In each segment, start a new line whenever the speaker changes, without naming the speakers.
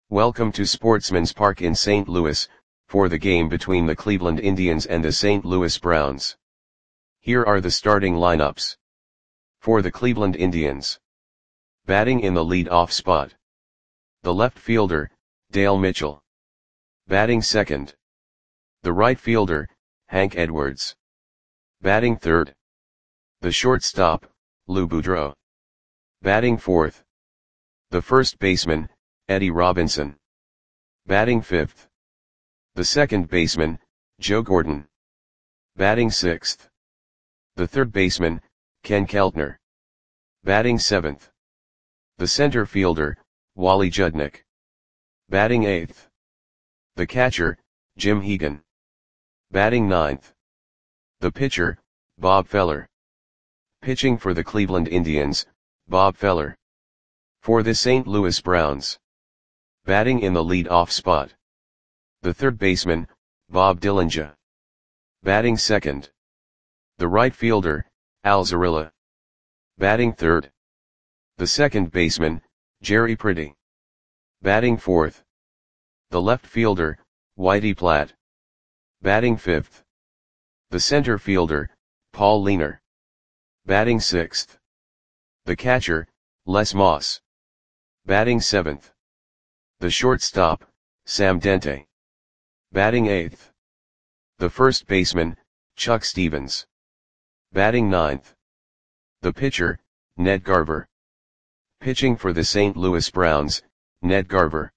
Welcome to Sportsman's Park in St. Louis, for the game between the Cleveland Indians and the St. Louis Browns. Here are the starting lineups. For the Cleveland Indians. Batting in the lead-off spot. The left fielder, Dale Mitchell. Batting second. The right fielder, Hank Edwards. Batting third. The shortstop, Lou Boudreau. Batting fourth. The first baseman, Eddie Robinson. Batting fifth. The second baseman, Joe Gordon. Batting sixth. The third baseman, Ken Keltner. Batting seventh. The center fielder, Wally Judnick. Batting eighth. The catcher, Jim Hegan. Batting ninth. The pitcher, Bob Feller. Pitching for the Cleveland Indians, Bob Feller. For the St. Louis Browns. Batting in the lead-off spot. The third baseman, Bob Dillinger. Batting second. The right fielder, Al Zarilla. Batting third. The second baseman, Jerry Pretty. Batting fourth. The left fielder, Whitey Platt. Batting fifth. The center fielder, Paul Leaner. Batting sixth. The catcher, Les Moss. Batting seventh. The shortstop, Sam Dente. Batting eighth. The first baseman, Chuck Stevens. Batting ninth. The pitcher, Ned Garver. Pitching for the St. Louis Browns, Ned Garver.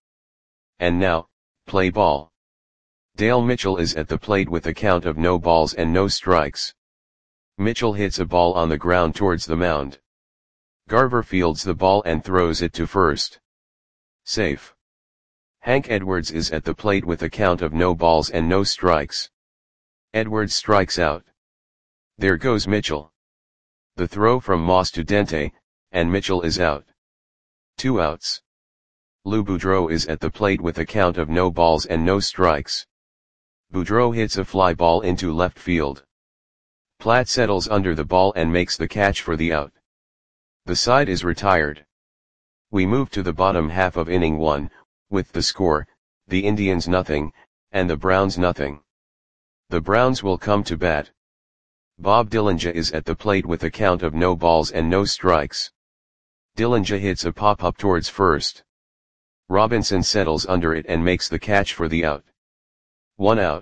And now, play ball. Dale Mitchell is at the plate with a count of no balls and no strikes. Mitchell hits a ball on the ground towards the mound. Garver fields the ball and throws it to first. Safe. Hank Edwards is at the plate with a count of no balls and no strikes. Edwards strikes out. There goes Mitchell. The throw from Moss to Dente, and Mitchell is out. 2 outs. Lou Boudreau is at the plate with a count of no balls and no strikes. Boudreau hits a fly ball into left field. Platt settles under the ball and makes the catch for the out. The side is retired. We move to the bottom half of inning 1, with the score, the Indians nothing, and the Browns nothing. The Browns will come to bat. Bob Dillinger is at the plate with a count of no balls and no strikes. Dillinger hits a pop-up towards first. Robinson settles under it and makes the catch for the out. 1 out.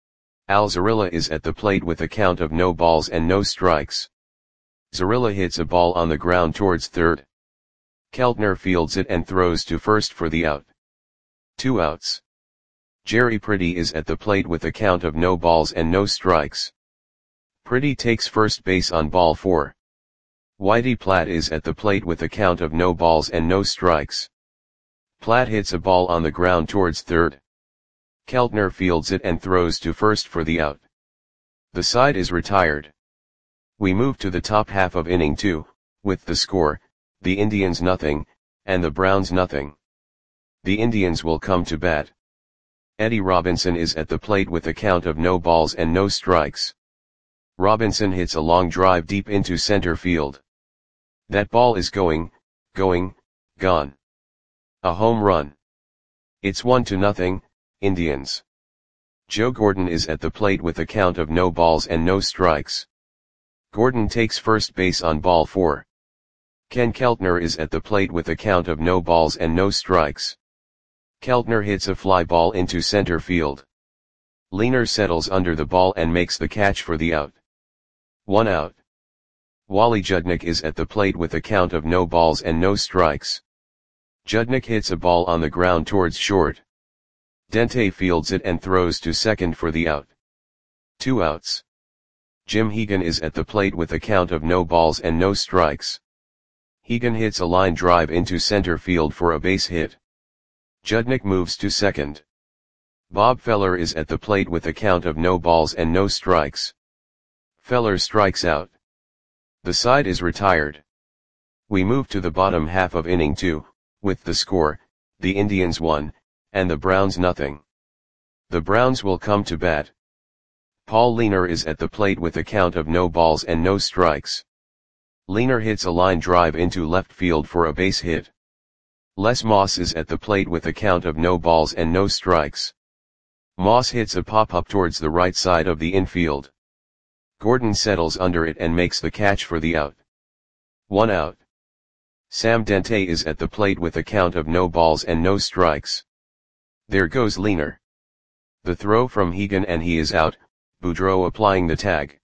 Al Zarilla is at the plate with a count of no balls and no strikes. Zarilla hits a ball on the ground towards third. Keltner fields it and throws to first for the out. 2 outs. Jerry Pretty is at the plate with a count of no balls and no strikes. Pretty takes first base on ball 4. Whitey Platt is at the plate with a count of no balls and no strikes. Platt hits a ball on the ground towards third. Keltner fields it and throws to first for the out. The side is retired. We move to the top half of inning 2, with the score, the Indians nothing, and the Browns nothing. The Indians will come to bat. Eddie Robinson is at the plate with a count of no balls and no strikes. Robinson hits a long drive deep into center field. That ball is gone. A home run. It's 1-0, Indians. Joe Gordon is at the plate with a count of no balls and no strikes. Gordon takes first base on ball 4. Ken Keltner is at the plate with a count of no balls and no strikes. Keltner hits a fly ball into center field. Leaner settles under the ball and makes the catch for the out. 1 out. Wally Judnick is at the plate with a count of no balls and no strikes. Judnick hits a ball on the ground towards short. Dente fields it and throws to second for the out. 2 outs. Jim Hegan is at the plate with a count of no balls and no strikes. Hegan hits a line drive into center field for a base hit. Judnick moves to second. Bob Feller is at the plate with a count of no balls and no strikes. Feller strikes out. The side is retired. We move to the bottom half of inning 2, with the score, the Indians 1, and the Browns nothing. The Browns will come to bat. Paul Leaner is at the plate with a count of no balls and no strikes. Leaner hits a line drive into left field for a base hit. Les Moss is at the plate with a count of no balls and no strikes. Moss hits a pop-up towards the right side of the infield. Gordon settles under it and makes the catch for the out. 1 out. Sam Dente is at the plate with a count of no balls and no strikes. There goes Lehner. The throw from Hegan and he is out, Boudreau applying the tag.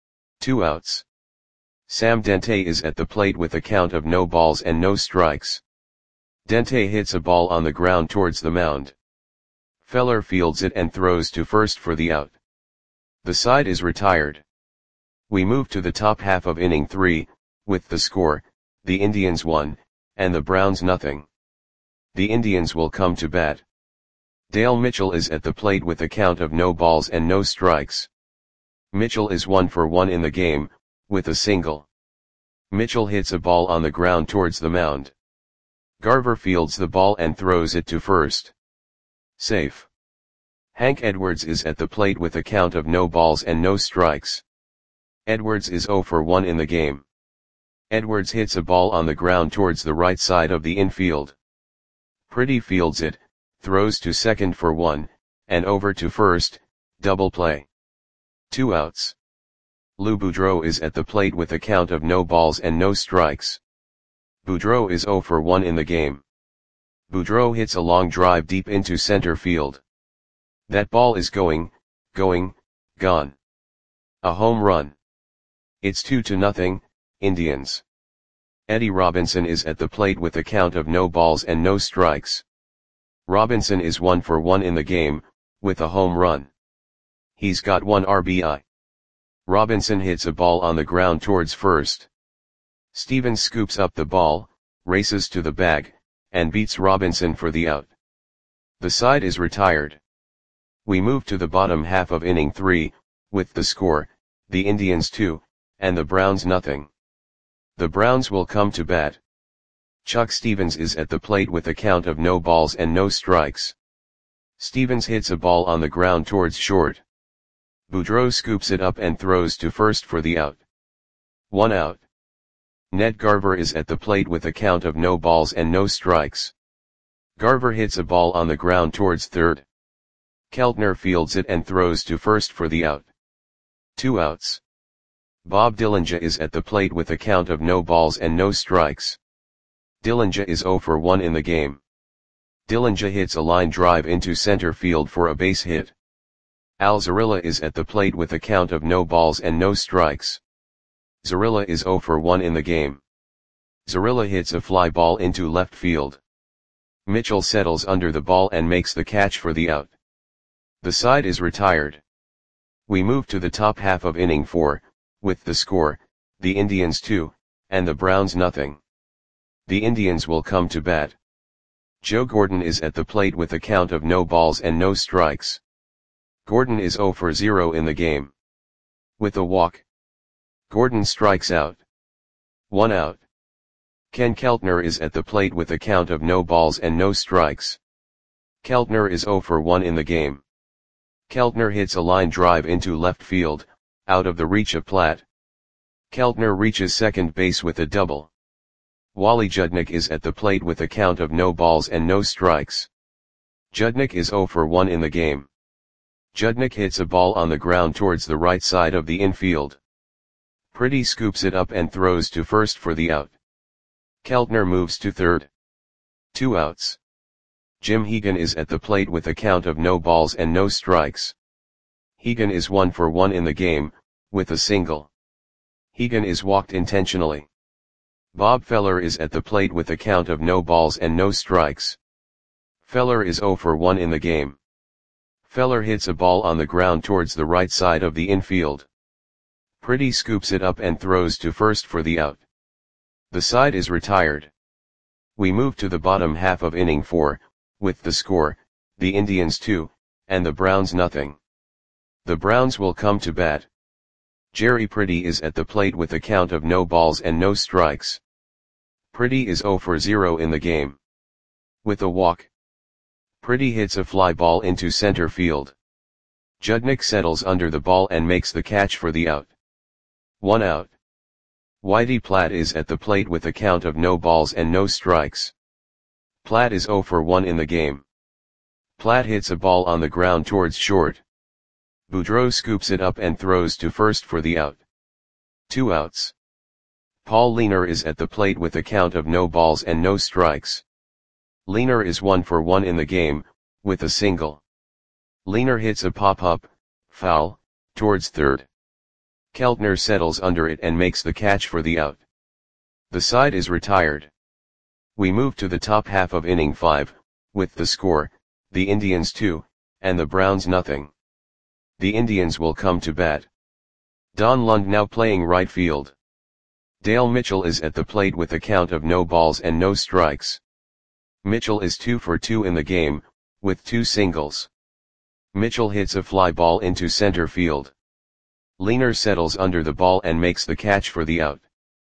2 outs. Sam Dente is at the plate with a count of no balls and no strikes. Dente hits a ball on the ground towards the mound. Feller fields it and throws to first for the out. The side is retired. We move to the top half of inning 3, with the score, the Indians 1, and the Browns nothing. The Indians will come to bat. Dale Mitchell is at the plate with a count of no balls and no strikes. Mitchell is 1 for 1 in the game, with a single. Mitchell hits a ball on the ground towards the mound. Garver fields the ball and throws it to first. Safe. Hank Edwards is at the plate with a count of no balls and no strikes. Edwards is 0 for 1 in the game. Edwards hits a ball on the ground towards the right side of the infield. Pretty fields it, throws to second for 1, and over to first, double play. 2 outs. Lou Boudreau is at the plate with a count of no balls and no strikes. Boudreau is 0 for 1 in the game. Boudreau hits a long drive deep into center field. That ball is going, gone. A home run. It's 2-0, Indians. Eddie Robinson is at the plate with a count of no balls and no strikes. Robinson is 1 for 1 in the game, with a home run. He's got 1 RBI. Robinson hits a ball on the ground towards first. Stevens scoops up the ball, races to the bag, and beats Robinson for the out. The side is retired. We move to the bottom half of inning 3, with the score, the Indians 2, and the Browns nothing. The Browns will come to bat. Chuck Stevens is at the plate with a count of no balls and no strikes. Stevens hits a ball on the ground towards short. Boudreau scoops it up and throws to first for the out. 1 out. Ned Garver is at the plate with a count of no balls and no strikes. Garver hits a ball on the ground towards third. Keltner fields it and throws to first for the out. 2 outs. Bob Dillinger is at the plate with a count of no balls and no strikes. Dillinger is 0 for 1 in the game. Dillinger hits a line drive into center field for a base hit. Al Zarilla is at the plate with a count of no balls and no strikes. Zarilla is 0 for 1 in the game. Zarilla hits a fly ball into left field. Mitchell settles under the ball and makes the catch for the out. The side is retired. We move to the top half of inning 4, with the score, the Indians 2, and the Browns nothing. The Indians will come to bat. Joe Gordon is at the plate with a count of no balls and no strikes. Gordon is 0 for 0 in the game. With a walk, Gordon strikes out. 1 out. Ken Keltner is at the plate with a count of no balls and no strikes. Keltner is 0 for 1 in the game. Keltner hits a line drive into left field, out of the reach of Platt. Keltner reaches second base with a double. Wally Judnick is at the plate with a count of no balls and no strikes. Judnick is 0 for 1 in the game. Judnick hits a ball on the ground towards the right side of the infield. Pretty scoops it up and throws to first for the out. Keltner moves to third. 2 outs. Jim Hegan is at the plate with a count of no balls and no strikes. Hegan is 1 for 1 in the game, with a single. Hegan is walked intentionally. Bob Feller is at the plate with a count of no balls and no strikes. Feller is 0 for 1 in the game. Feller hits a ball on the ground towards the right side of the infield. Pretty scoops it up and throws to first for the out. The side is retired. We move to the bottom half of inning 4, with the score, the Indians 2, and the Browns nothing. The Browns will come to bat. Jerry Pretty is at the plate with a count of no balls and no strikes. Pretty is 0 for 0 in the game. With a walk, Pretty hits a fly ball into center field. Judnick settles under the ball and makes the catch for the out. 1 out. Whitey Platt is at the plate with a count of no balls and no strikes. Platt is 0 for 1 in the game. Platt hits a ball on the ground towards short. Boudreau scoops it up and throws to first for the out. 2 outs. Paul Lehner is at the plate with a count of no balls and no strikes. Lehner is 1 for 1 in the game, with a single. Lehner hits a pop-up, foul, towards third. Keltner settles under it and makes the catch for the out. The side is retired. We move to the top half of inning 5, with the score, the Indians 2, and the Browns nothing. The Indians will come to bat. Don Lund now playing right field. Dale Mitchell is at the plate with a count of no balls and no strikes. Mitchell is 2 for 2 in the game, with 2 singles. Mitchell hits a fly ball into center field. Lehner settles under the ball and makes the catch for the out.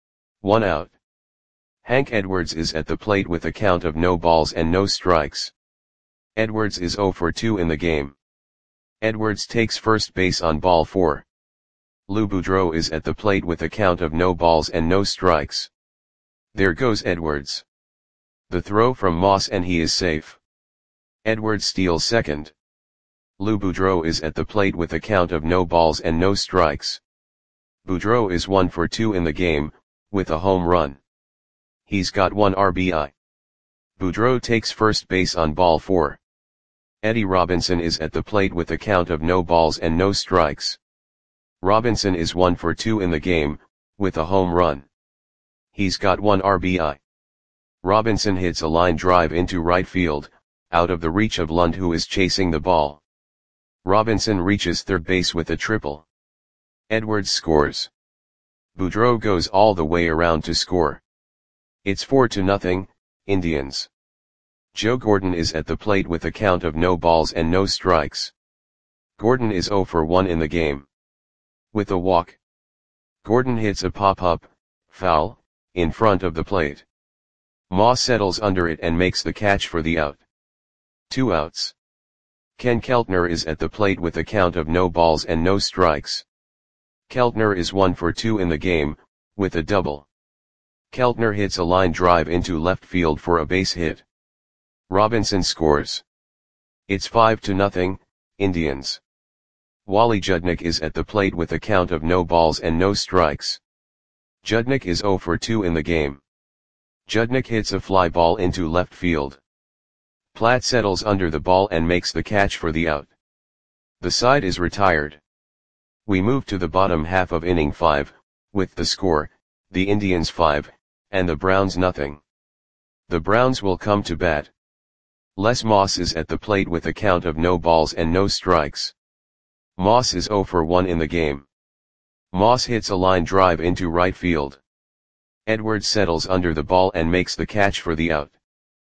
1 out. Hank Edwards is at the plate with a count of no balls and no strikes. Edwards is 0 for 2 in the game. Edwards takes first base on ball 4. Lou Boudreau is at the plate with a count of no balls and no strikes. There goes Edwards. The throw from Moss and he is safe. Edwards steals second. Lou Boudreau is at the plate with a count of no balls and no strikes. Boudreau is 1 for 2 in the game, with a home run. He's got 1 RBI. Boudreau takes first base on ball 4. Eddie Robinson is at the plate with a count of no balls and no strikes. Robinson is 1 for 2 in the game, with a home run. He's got 1 RBI. Robinson hits a line drive into right field, out of the reach of Lund who is chasing the ball. Robinson reaches third base with a triple. Edwards scores. Boudreau goes all the way around to score. It's 4-0, Indians. Joe Gordon is at the plate with a count of no balls and no strikes. Gordon is 0 for 1 in the game. With a walk. Gordon hits a pop-up, foul, in front of the plate. Moss settles under it and makes the catch for the out. 2 outs. Ken Keltner is at the plate with a count of no balls and no strikes. Keltner is 1 for 2 in the game, with a double. Keltner hits a line drive into left field for a base hit. Robinson scores. It's 5-0, Indians. Wally Judnick is at the plate with a count of no balls and no strikes. Judnick is 0 for 2 in the game. Judnick hits a fly ball into left field. Platt settles under the ball and makes the catch for the out. The side is retired. We move to the bottom half of inning 5, with the score, the Indians 5, and the Browns nothing. The Browns will come to bat. Les Moss is at the plate with a count of no balls and no strikes. Moss is 0 for 1 in the game. Moss hits a line drive into right field. Edwards settles under the ball and makes the catch for the out.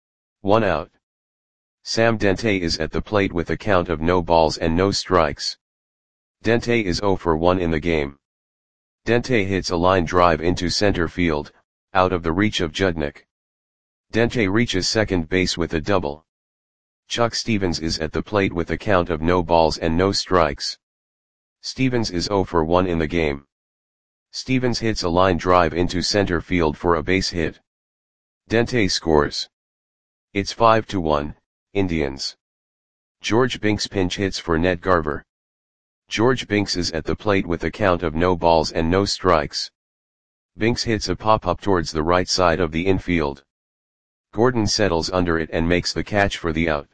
1 out. Sam Dente is at the plate with a count of no balls and no strikes. Dente is 0 for 1 in the game. Dente hits a line drive into center field, out of the reach of Judnick. Dente reaches second base with a double. Chuck Stevens is at the plate with a count of no balls and no strikes. Stevens is 0 for 1 in the game. Stevens hits a line drive into center field for a base hit. Dente scores. It's 5-1, Indians. George Binks pinch hits for Ned Garver. George Binks is at the plate with a count of no balls and no strikes. Binks hits a pop-up towards the right side of the infield. Gordon settles under it and makes the catch for the out.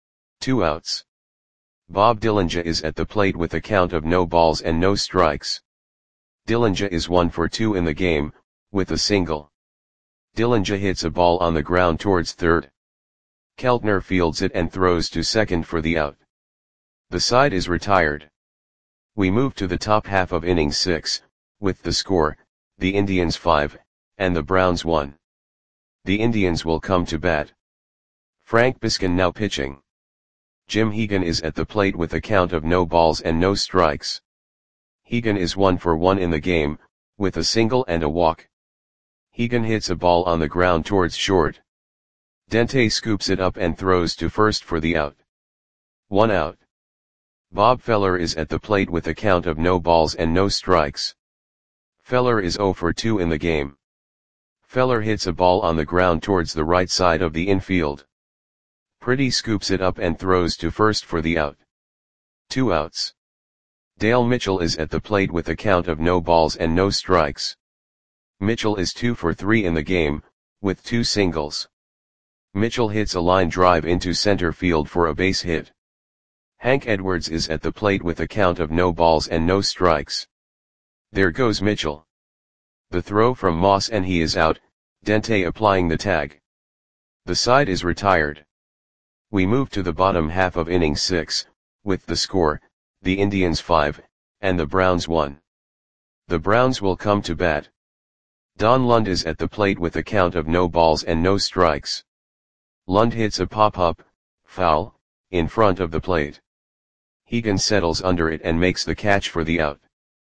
2 outs. Bob Dillinger is at the plate with a count of no balls and no strikes. Dillinger is 1 for 2 in the game, with a single. Dillinger hits a ball on the ground towards third. Keltner fields it and throws to second for the out. The side is retired. We move to the top half of inning 6, with the score, the Indians 5, and the Browns 1. The Indians will come to bat. Frank Biskin now pitching. Jim Hegan is at the plate with a count of no balls and no strikes. Hegan is 1 for 1 in the game, with a single and a walk. Hegan hits a ball on the ground towards short. Dente scoops it up and throws to first for the out. 1 out. Bob Feller is at the plate with a count of no balls and no strikes. Feller is 0 for 2 in the game. Feller hits a ball on the ground towards the right side of the infield. Pretty scoops it up and throws to first for the out. 2 outs. Dale Mitchell is at the plate with a count of no balls and no strikes. Mitchell is 2 for 3 in the game, with 2 singles. Mitchell hits a line drive into center field for a base hit. Hank Edwards is at the plate with a count of no balls and no strikes. There goes Mitchell. The throw from Moss and he is out, Dente applying the tag. The side is retired. We move to the bottom half of inning 6, with the score, the Indians 5, and the Browns 1. The Browns will come to bat. Don Lund is at the plate with a count of no balls and no strikes. Lund hits a pop-up, foul, in front of the plate. Hegan settles under it and makes the catch for the out.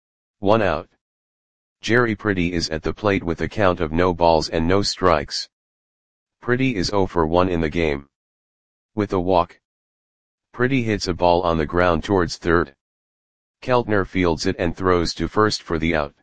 1 out. Jerry Pretty is at the plate with a count of no balls and no strikes. Pretty is 0 for 1 in the game. With a walk. Pretty hits a ball on the ground towards third. Keltner fields it and throws to first for the out.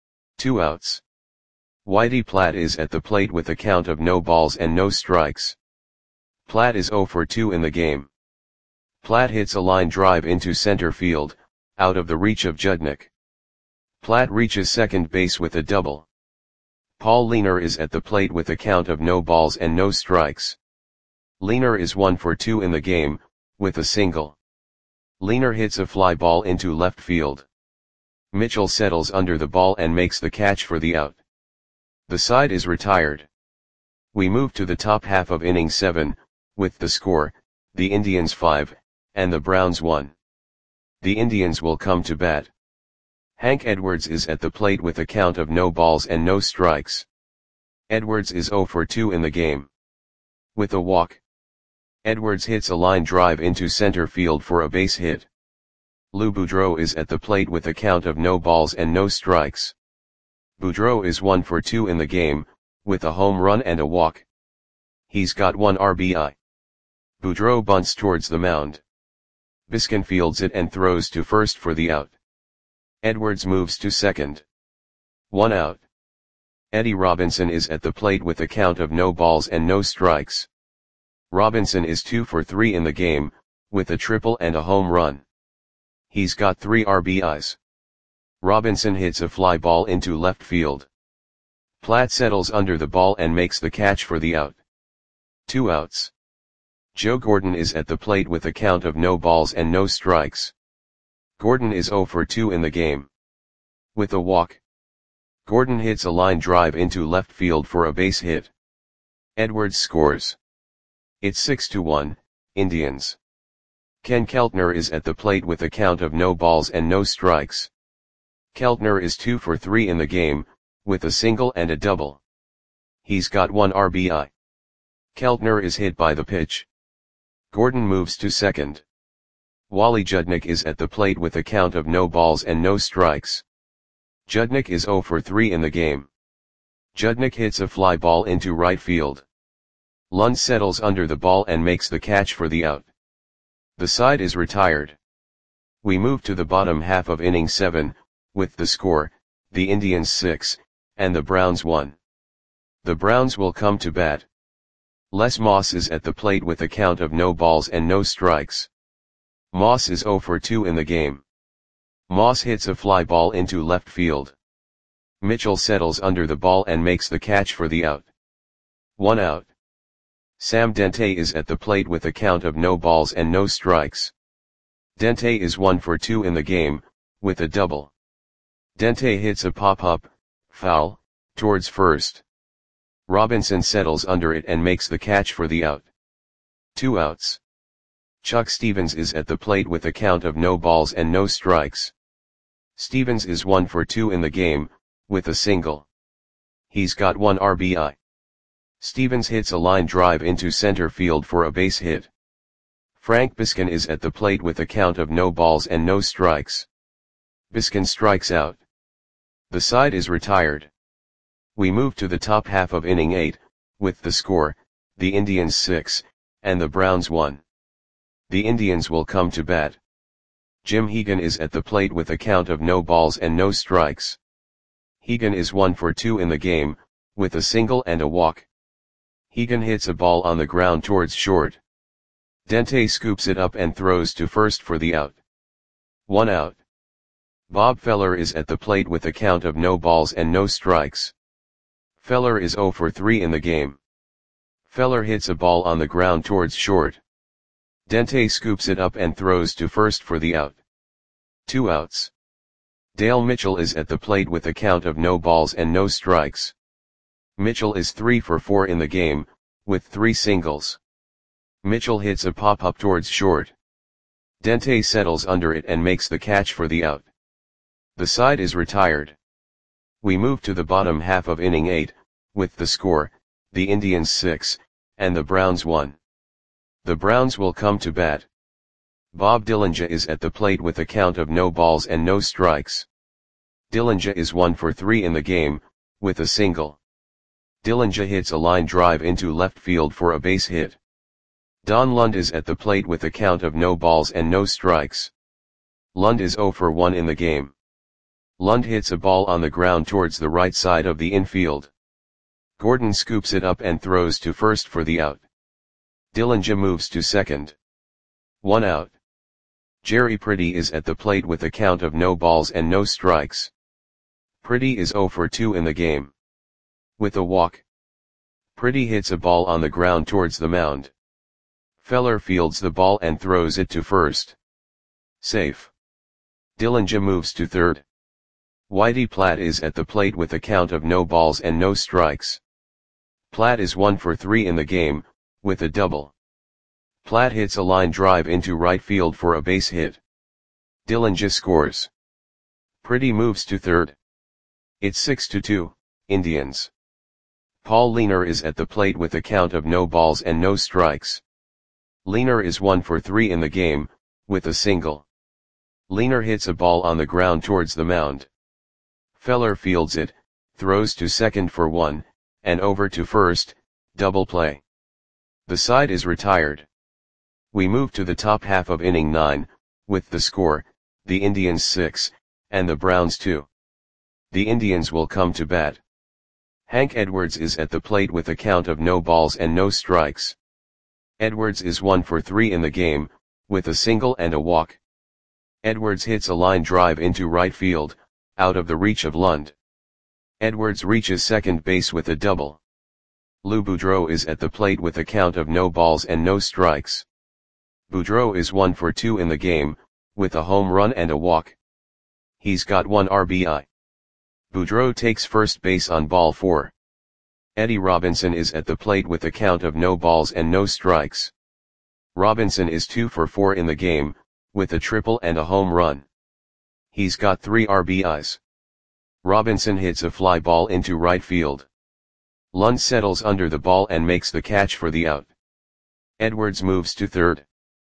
2 outs. Whitey Platt is at the plate with a count of no balls and no strikes. Platt is 0 for 2 in the game. Platt hits a line drive into center field, out of the reach of Judnick. Platt reaches second base with a double. Paul Leaner is at the plate with a count of no balls and no strikes. Leaner is 1 for 2 in the game, with a single. Leaner hits a fly ball into left field. Mitchell settles under the ball and makes the catch for the out. The side is retired. We move to the top half of inning 7, with the score, the Indians 5, and the Browns 1. The Indians will come to bat. Hank Edwards is at the plate with a count of no balls and no strikes. Edwards is 0 for 2 in the game. With a walk. Edwards hits a line drive into center field for a base hit. Lou Boudreau is at the plate with a count of no balls and no strikes. Boudreau is 1 for 2 in the game, with a home run and a walk. He's got 1 RBI. Boudreau bunts towards the mound. Biskin fields it and throws to first for the out. Edwards moves to second. 1 out. Eddie Robinson is at the plate with a count of no balls and no strikes. Robinson is 2 for 3 in the game, with a triple and a home run. He's got 3 RBIs. Robinson hits a fly ball into left field. Platt settles under the ball and makes the catch for the out. 2 outs. Joe Gordon is at the plate with a count of no balls and no strikes. Gordon is 0 for 2 in the game. With a walk. Gordon hits a line drive into left field for a base hit. Edwards scores. It's 6-1, Indians. Ken Keltner is at the plate with a count of no balls and no strikes. Keltner is 2 for 3 in the game, with a single and a double. He's got 1 RBI. Keltner is hit by the pitch. Gordon moves to second. Wally Judnick is at the plate with a count of no balls and no strikes. Judnick is 0 for 3 in the game. Judnick hits a fly ball into right field. Lund settles under the ball and makes the catch for the out. The side is retired. We move to the bottom half of inning 7, with the score, the Indians 6, and the Browns 1. The Browns will come to bat. Les Moss is at the plate with a count of no balls and no strikes. Moss is 0 for 2 in the game. Moss hits a fly ball into left field. Mitchell settles under the ball and makes the catch for the out. 1 out. Sam Dente is at the plate with a count of no balls and no strikes. Dente is 1 for 2 in the game, with a double. Dente hits a pop-up, foul, towards first. Robinson settles under it and makes the catch for the out. 2 outs. Chuck Stevens is at the plate with a count of no balls and no strikes. Stevens is 1 for 2 in the game, with a single. He's got 1 RBI. Stevens hits a line drive into center field for a base hit. Frank Biskin is at the plate with a count of no balls and no strikes. Biskin strikes out. The side is retired. We move to the top half of inning 8, with the score, the Indians 6, and the Browns 1. The Indians will come to bat. Jim Hegan is at the plate with a count of no balls and no strikes. Hegan is 1 for 2 in the game, with a single and a walk. Hegan hits a ball on the ground towards short. Dente scoops it up and throws to first for the out. 1 out. Bob Feller is at the plate with a count of no balls and no strikes. Feller is 0 for 3 in the game. Feller hits a ball on the ground towards short. Dente scoops it up and throws to first for the out. 2 outs. Dale Mitchell is at the plate with a count of no balls and no strikes. Mitchell is 3 for 4 in the game, with 3 singles. Mitchell hits a pop-up towards short. Dente settles under it and makes the catch for the out. The side is retired. We move to the bottom half of inning 8, with the score, the Indians 6, and the Browns 1. The Browns will come to bat. Bob Dillinger is at the plate with a count of no balls and no strikes. Dillinger is 1 for 3 in the game, with a single. Dillinger hits a line drive into left field for a base hit. Don Lund is at the plate with a count of no balls and no strikes. Lund is 0 for 1 in the game. Lund hits a ball on the ground towards the right side of the infield. Gordon scoops it up and throws to first for the out. Dillinger moves to second. 1 out. Jerry Pretty is at the plate with a count of no balls and no strikes. Pretty is 0 for 2 in the game. With a walk. Pretty hits a ball on the ground towards the mound. Feller fields the ball and throws it to first. Safe. Dillinger moves to third. Whitey Platt is at the plate with a count of no balls and no strikes. Platt is 1 for 3 in the game, with a double. Platt hits a line drive into right field for a base hit. Dillinger scores. Pretty moves to third. It's 6-2, Indians. Paul Leaner is at the plate with a count of no balls and no strikes. Leaner is 1 for 3 in the game, with a single. Leaner hits a ball on the ground towards the mound. Feller fields it, throws to second for 1, and over to first, double play. The side is retired. We move to the top half of inning 9, with the score, the Indians 6, and the Browns 2. The Indians will come to bat. Hank Edwards is at the plate with a count of no balls and no strikes. Edwards is 1 for 3 in the game, with a single and a walk. Edwards hits a line drive into right field, out of the reach of Lund. Edwards reaches second base with a double. Lou Boudreau is at the plate with a count of no balls and no strikes. Boudreau is 1 for 2 in the game, with a home run and a walk. He's got 1 RBI. Boudreau takes first base on ball 4. Eddie Robinson is at the plate with a count of no balls and no strikes. Robinson is 2 for 4 in the game, with a triple and a home run. He's got 3 RBIs. Robinson hits a fly ball into right field. Lund settles under the ball and makes the catch for the out. Edwards moves to third.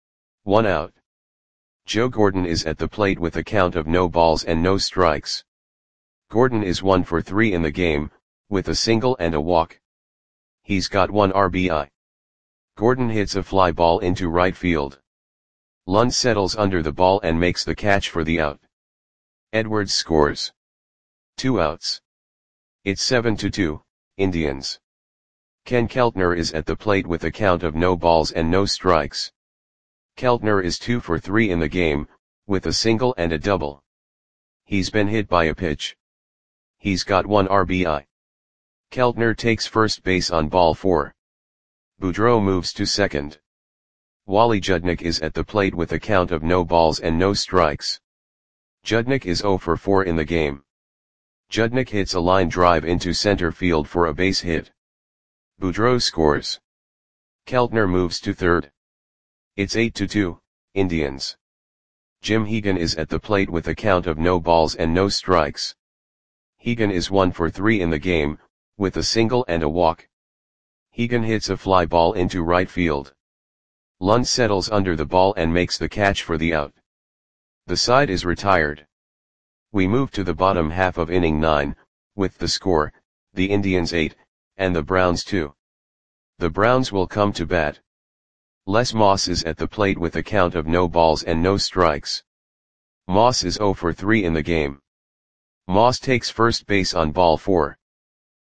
1 out. Joe Gordon is at the plate with a count of no balls and no strikes. Gordon is 1 for 3 in the game, with a single and a walk. He's got 1 RBI. Gordon hits a fly ball into right field. Lund settles under the ball and makes the catch for the out. Edwards scores. 2 outs. It's 7-2, Indians. Ken Keltner is at the plate with a count of no balls and no strikes. Keltner is 2 for 3 in the game, with a single and a double. He's been hit by a pitch. He's got 1 RBI. Keltner takes first base on ball 4. Boudreau moves to second. Wally Judnick is at the plate with a count of no balls and no strikes. Judnick is 0 for 4 in the game. Judnick hits a line drive into center field for a base hit. Boudreau scores. Keltner moves to third. It's 8-2, Indians. Jim Hegan is at the plate with a count of no balls and no strikes. Hegan is 1 for 3 in the game, with a single and a walk. Hegan hits a fly ball into right field. Lund settles under the ball and makes the catch for the out. The side is retired. We move to the bottom half of inning 9, with the score, the Indians 8, and the Browns 2. The Browns will come to bat. Les Moss is at the plate with a count of no balls and no strikes. Moss is 0 for 3 in the game. Moss takes first base on ball 4.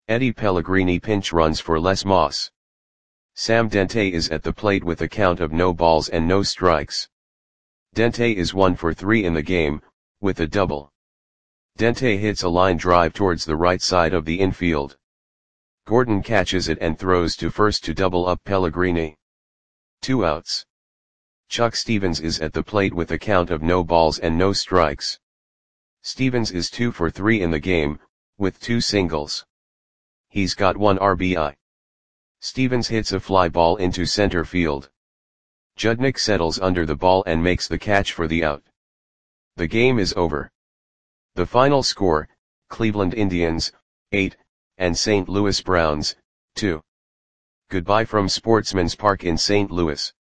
Eddie Pellegrini pinch runs for Les Moss. Sam Dente is at the plate with a count of no balls and no strikes. Dente is 1 for 3 in the game, with a double. Dente hits a line drive towards the right side of the infield. Gordon catches it and throws to first to double up Pellegrini. 2 outs. Chuck Stevens is at the plate with a count of no balls and no strikes. Stevens is 2 for 3 in the game, with 2 singles. He's got 1 RBI. Stevens hits a fly ball into center field. Judnick settles under the ball and makes the catch for the out. The game is over. The final score, Cleveland Indians, 8, and St. Louis Browns, 2. Goodbye from Sportsman's Park in St. Louis.